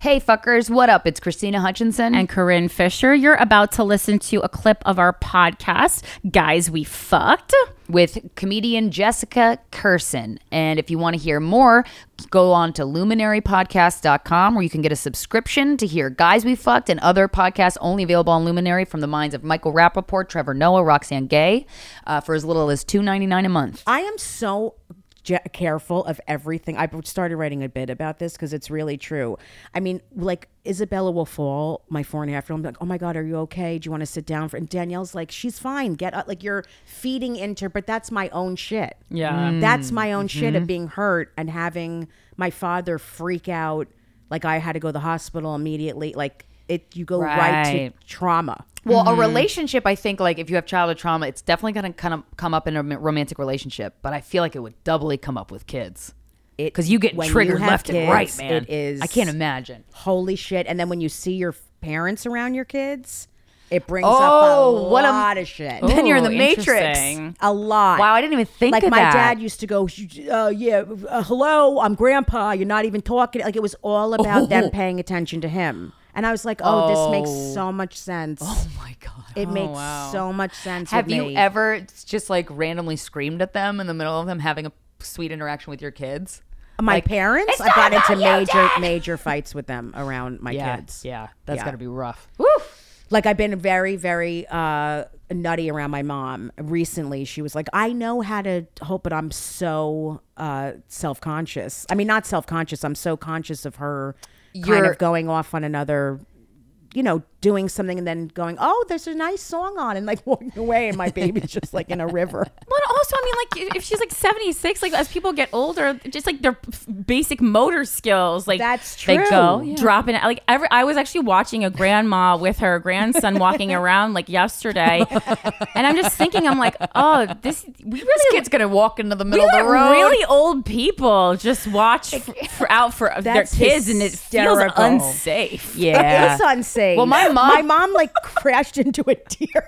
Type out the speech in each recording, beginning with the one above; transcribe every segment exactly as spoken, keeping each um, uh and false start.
Hey fuckers, what up? It's Christina Hutchinson and Corinne Fisher. You're about to listen to a clip of our podcast, Guys We Fucked, with comedian Jessica Kirson. And if you want to hear more, go on to luminary podcast dot com where you can get a subscription to hear Guys We Fucked and other podcasts only available on Luminary from the minds of Michael Rappaport, Trevor Noah, Roxanne Gay uh, for as little as two dollars and ninety-nine cents a month. I am so Je- careful of everything. I started writing a bit about this because it's really true. I mean, like Isabella will fall my four and a half year old. I'm like, oh my God, are you okay? Do you want to sit down? For and Danielle's like, she's fine. Get up. Like you're feeding into her, but that's my own shit. Yeah, mm. that's my own mm-hmm. shit of being hurt and having my father freak out. Like I had to go to the hospital immediately. Like it, you go right, right to trauma. Well, mm-hmm. a relationship, I think, like, if you have childhood trauma, it's definitely going to kind of come up in a romantic relationship. But I feel like it would doubly come up with kids. Because you get triggered you left kids, and right, man. It is. I can't imagine. Holy shit. And then when you see your parents around your kids, it brings oh, up a what lot a, of shit. Then you're in the Matrix. A lot. Wow, I didn't even think like of my that. dad used to go, uh, yeah, uh, hello, I'm grandpa. You're not even talking. Like it was all about oh. them paying attention to him. And I was like, oh, oh. this makes so much sense. Oh, my God. It oh, makes wow. so much sense. Have with you me. ever just like randomly screamed at them in the middle of them having a sweet interaction with your kids? My like, parents? I got into major, major fights with them around my yeah, kids. Yeah, that's yeah. got to be rough. Woo! Like I've been very, very uh, nutty around my mom. Recently, she was like, I know how to hope, but I'm so uh, self-conscious. I mean, not self-conscious. I'm so conscious of her kind You're, of going off on another, you know, doing something and then going, oh, there's a nice song on, and like walking away, and my baby's just like in a river. But also, I mean, like if she's like seventy-six, like as people get older, just like their basic motor skills, like that's true. They go yeah. dropping it. Like every, I was actually watching a grandma with her grandson walking around like yesterday, and I'm just thinking, I'm like, oh, this we really this kid's gonna walk into the middle of the road. Really old people just watch f- for, out for their kids, and it feels unsafe. Yeah, it is unsafe. Well, my mom, my mom like crashed into a deer.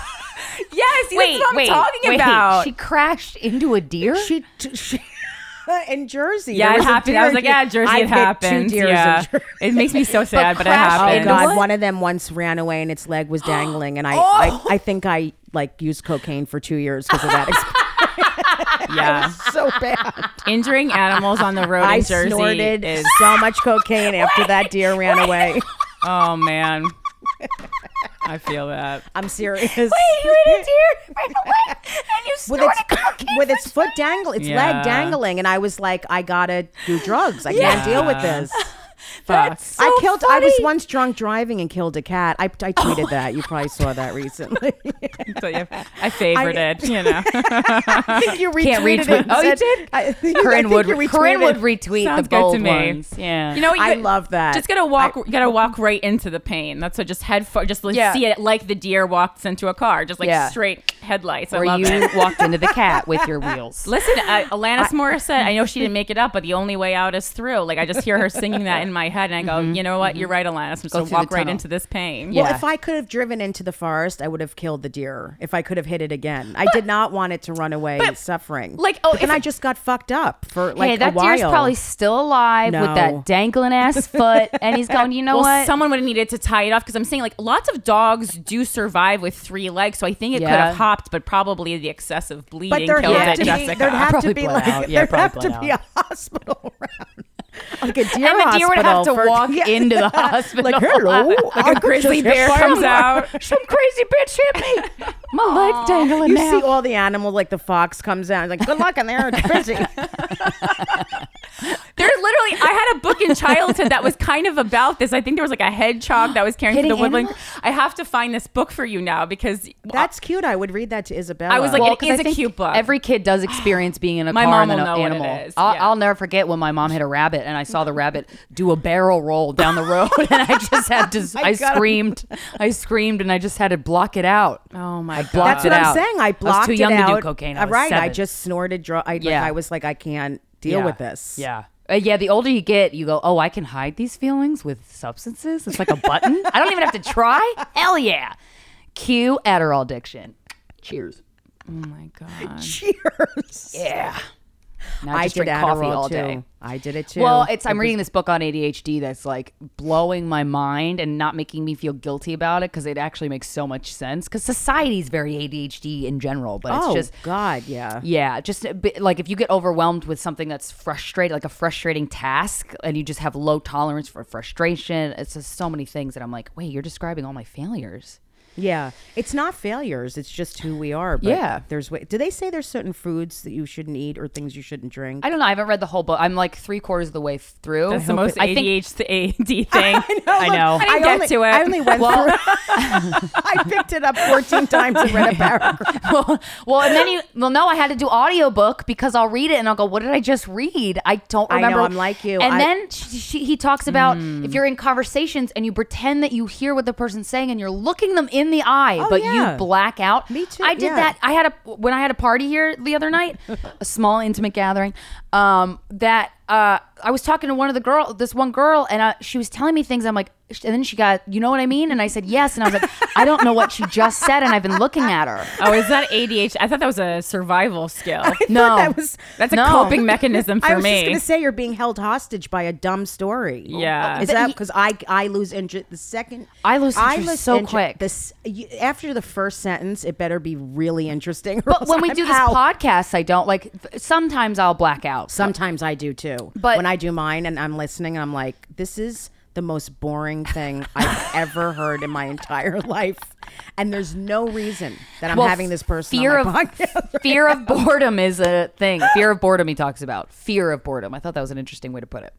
Yes, wait, that's what wait, I'm talking wait. about. She crashed into a deer? She, she in Jersey. Yeah, it happened. I was like, yeah, Jersey, it happened. Yeah. It makes me so sad, but, but it happened. Oh God, one of them once ran away and its leg was dangling, and I, oh. I, I think I like used cocaine for two years because of that experience. Yeah, so bad. Injuring animals on the road I in Jersey snorted is so much cocaine after that deer ran away. Oh man. I feel that. I'm serious. Wait, you ate a deer right away, and you snorted with its, cocaine with its foot dangling, its yeah. leg dangling, and I was like, I gotta do drugs. I yeah. can't deal with this. That's so I killed. funny. I was once drunk driving and killed a cat. I, I tweeted oh. that. You probably saw that recently. So yeah, I favorited. You know, I think you retweeted Can't retweet. it. Oh, said, you did. I, Corinne would. Corinne would retweet Sounds the bold good to me. ones. Yeah, you know, you I could, love that. Just gotta walk. I, you gotta walk right into the pain. That's what. Just head for. Just like, yeah. see it like the deer walks into a car. Just like yeah. straight headlights. I or love you it. walked into the cat with your wheels. Listen, uh, Alanis Morissette. I know she didn't make it up, but the only way out is through. Like I just hear her singing that in my head, and I go, mm-hmm. you know what? You're right, Alanis. So walk right into this pain. Well, yeah. if I could have driven into the forest, I would have killed the deer. If I could have hit it again, I did not want it to run away but, suffering. Like, oh, but then I just got fucked up for like hey, that a while. deer's probably still alive no. with that dangling ass foot, and he's going. You know well, what? Someone would have needed to tie it off because I'm saying like lots of dogs do survive with three legs, so I think it yeah. could have hopped, but probably the excessive bleeding but there killed had it. to Jessica, be, there'd have probably to be like out. Yeah, there'd have to out. be a hospital around. Like a deer and the deer would have to for, walk yeah. into the hospital. Like, hello. Like a grizzly bear comes out. Some crazy bitch hit me. My Aww. leg's dangling you now. see all the animals, like the fox comes out. Like, good luck in there. It's busy. There's literally, I had a book in childhood that was kind of about this. I think there was like a hedgehog that was carrying through the woodland. Animals? I have to find this book for you now because that's uh, cute. I would read that to Isabella. I was like, well, it is a cute book. Every kid does experience being in a my car mom and will an know animal. What it is. I'll, Yeah. I'll never forget when my mom hit a rabbit and I saw the rabbit do a barrel roll down the road, and I just had to. I, I screamed. I screamed, and I just had to block it out. Oh my god, that's what it I'm out. saying. I blocked I was too young it out. to do cocaine. I was right. seven. I just snorted. Dr- I, yeah. like, I was like, I can't deal yeah. with this. Yeah. Uh, yeah, the older you get, you go, oh, I can hide these feelings with substances? It's like a button? I don't even have to try? Hell yeah. Cue Adderall addiction. Cheers. Oh, my God. Cheers. Yeah. Now I I just did drink coffee Adderall all too. day. I did it too. Well, it's I'm It was- reading this book on A D H D that's like blowing my mind and not making me feel guilty about it because it actually makes so much sense. Because society's very A D H D in general, but Oh it's just God, yeah. yeah, just a bit, like if you get overwhelmed with something that's frustrating, like a frustrating task, and you just have low tolerance for frustration. It's just so many things that I'm like, wait, you're describing all my failures. Yeah, it's not failures. It's just who we are. But Yeah. There's way. Do they say there's certain foods that you shouldn't eat or things you shouldn't drink? I don't know. I haven't read the whole book. I'm like three quarters of the way through. That's the most I think- A D H D thing. I know. I didn't get only, to it. I only went through. I picked it up fourteen times and read a paragraph. well, well, and then you, well, no, I had to do audiobook because I'll read it and I'll go, what did I just read? I don't I know, remember. I'm like you. And I- then she, she, he talks about if you're in conversations and you pretend that you hear what the person's saying and you're looking them in the eye, Oh, but yeah. you black out. Me too, I did yeah. that. I had a, when I had a party here the other night, a small intimate gathering, um, that, uh, I was talking to one of the girl, this one girl, and uh, she was telling me things. I'm like, and then she got, you know what I mean? And I said, yes. And I was like, I don't know what she just said. And I've been looking at her. Oh, is that A D H D? I thought that was a survival skill. No, that was That's a No. coping mechanism for I was me. just gonna say you're being held hostage by a dumb story. Yeah. is But that he- because I I lose interest the second I lose interest so quick. This you, after the first sentence, it better be really interesting. or But else when we I'm do this out. podcast, I don't like. Sometimes I'll black out. Sometimes I do too. But- when I do mine and I'm listening, I'm like, this is the most boring thing I've ever heard in my entire life. And there's no reason that I'm Well, having this person fear on my of podcast. fear of boredom is a thing. Fear of boredom he talks about. Fear of boredom. I thought that was an interesting way to put it.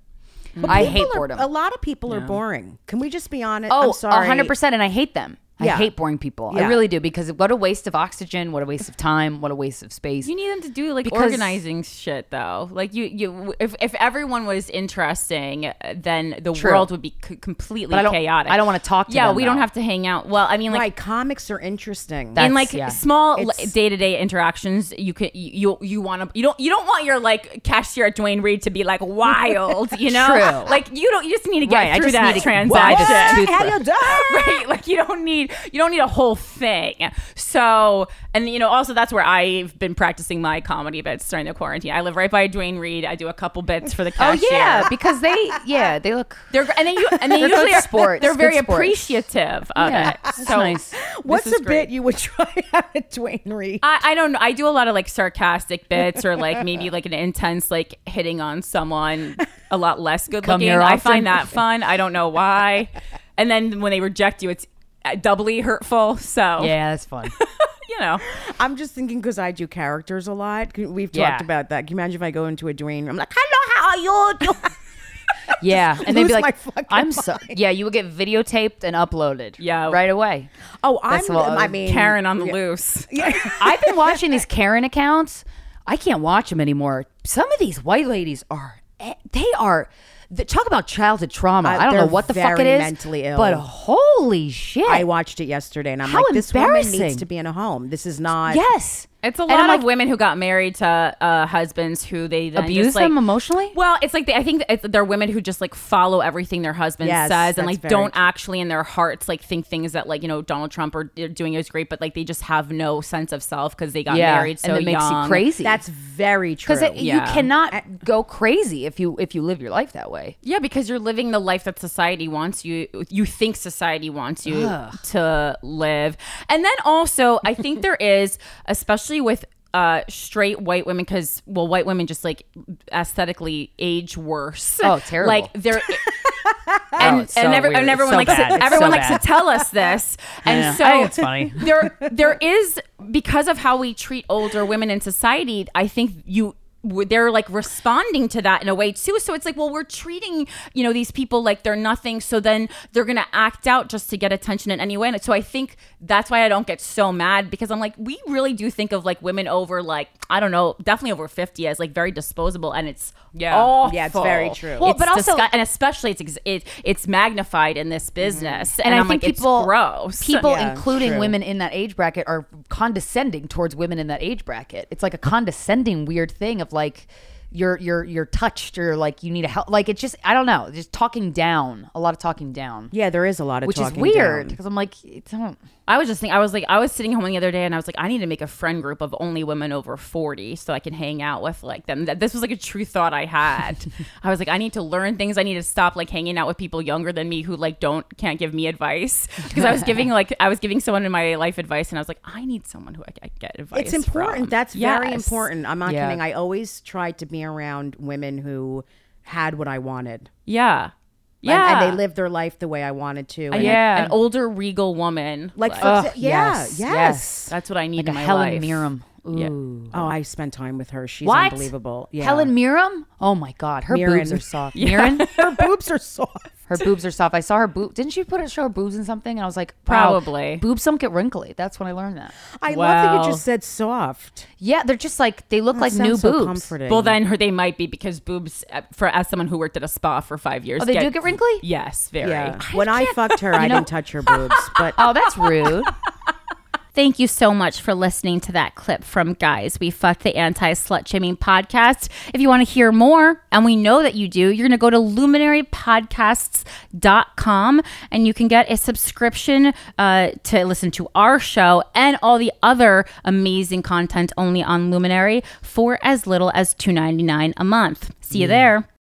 I People hate are- boredom. A lot of people are boring. Can we just be honest? Oh, I'm sorry. one hundred percent. And I hate them. I Yeah. hate boring people. I Yeah. really do because what a waste of oxygen. What a waste of time. What a waste of space. You need them to do like Because- organizing shit though. Like you, you. If if everyone was interesting, uh, then the True. world would be c- completely But I don't- chaotic. I don't wanna talk to Yeah, them, we don't though. have to hang out. Well, I mean, like Right, comics are interesting. in That's- like yeah. small It's- day to day interactions, you can you you want to you don't you don't want your like cashier at Dwayne Reed to be like wild, you know? True. Like you don't. You just need to get Right, I through just that need to- transaction. What? Toothbrush. How you doing? Right, like you don't need you don't need a whole thing. So, and you know, also that's where I've been practicing my comedy bits during the quarantine. I live right by Dwayne Reed. I do a couple bits for the Oh cashier. yeah, because they yeah they look. They're and they and they They're usually good are sports, They're good very sports. appreciative of Yeah, it. that's So nice. What's this is a great. bit you would try out at Dwayne Reed? I, I don't know. I do a lot of like sarcastic bits or like maybe like an intense like hitting on someone a lot less good Come looking. here I often? find that fun. I don't know why. And then when they reject you, it's doubly hurtful. So Yeah, that's fun. you know, I'm just thinking because I do characters a lot. We've talked Yeah. about that. Can you imagine if I go into a Dwayne? I'm like, hello, how are you? doing?" Yeah, and they'd be lose my like, fucking "I'm so." Yeah, you would get videotaped and uploaded. Yeah. right away. Oh, I'm. That's what- I mean, Karen on the yeah. loose. I've been watching these Karen accounts. I can't watch them anymore. Some of these white ladies are, eh, they are, the, talk about childhood trauma. Uh, I don't know they're what the fuck it very is. mentally ill. But holy shit. I watched it yesterday, and I'm How like, this woman embarrassing. needs to be in a home. This is not. Yes. It's a And lot I'm of like, women who got married to uh, husbands who they then abuse just, like, them emotionally? Well, it's like they, I think it's, they're women who just like follow everything their husband Yes, says and that's like very don't true. actually in their hearts like think things that like you know Donald Trump are doing is great, but like they just have no sense of self because they got Yeah, married so and it makes young. you crazy. That's very true. Because you yeah. cannot go crazy if you if you live your life that way. Yeah, because you're living the life that society wants you. You think society wants you Ugh. to live, and then also I think there is, especially with uh straight white women, because well white women just like aesthetically age worse. Oh, terrible. Like they're and it's so and, every, weird. and It's everyone so likes bad. to, It's everyone so likes bad. to tell us this, and Yeah. so I think it's funny. there there is, because of how we treat older women in society, I think you they're like responding to that in a way too. So it's like, well, we're treating, you know, these people like they're nothing, so then they're gonna act out just to get attention in any way. And so I think that's why I don't get so mad, because I'm like, we really do think of like women over like, I don't know, definitely over fifty as like very disposable, and it's Yeah. awful. Yeah, it's very true. Well, It's but also- disgu- and especially it's ex- it, it's magnified in this business, and, And, I'm I think like, people, it's gross. people, Yeah, including true. women in that age bracket, are condescending towards women in that age bracket. It's like a condescending, weird thing of like, you're you're you're touched or like you need a help. Like it's just I don't know, just talking down, a lot of talking down. Yeah, there is a lot of which is talking weird down. because I'm like, it's, I don't. I was just thinking, I was like, I was sitting home the other day and I was like, I need to make a friend group of only women over forty so I can hang out with like them. That This was like a true thought I had. I was like, I need to learn things. I need to stop like hanging out with people younger than me who like don't, can't give me advice. Because I was giving like, I was giving someone in my life advice and I was like, I need someone who I, I get advice It's important. from. That's very Yes. important. I'm not Yeah. kidding. I always tried to be around women who had what I wanted. Yeah. And- Yeah. And, they lived their life the way I wanted to. And Yeah. An older regal woman. Like, Like, for Ugh, exa- yeah, yes, yes. yes. that's what I need Like in a my Helen life. Mirren. Ooh. Yeah. Oh, I spent time with her. She's What? unbelievable. Yeah. Helen Mirren? Oh my God, her Mirren. boobs are soft. Mirren? her boobs are soft. Her boobs are soft. I saw her boob. Didn't she put a show her boobs in something? And I was like, wow, Probably. boobs don't get wrinkly. That's when I learned that. I love that Wow. you just said soft. Yeah, they're just like they look That like new sounds so boobs. comforting. Well, then her they might be because boobs uh, for as someone who worked at a spa for five years. Oh, they do get wrinkly? Yes, very. Yeah. When I fucked her, I didn't touch her boobs, but Oh, that's rude. Thank you so much for listening to that clip from Guys We Fucked, the Anti-Slut Shaming Podcast. If you want to hear more, and we know that you do, you're going to go to luminary podcasts dot com and you can get a subscription uh, to listen to our show and all the other amazing content only on Luminary for as little as two dollars and ninety-nine cents a month. See you there.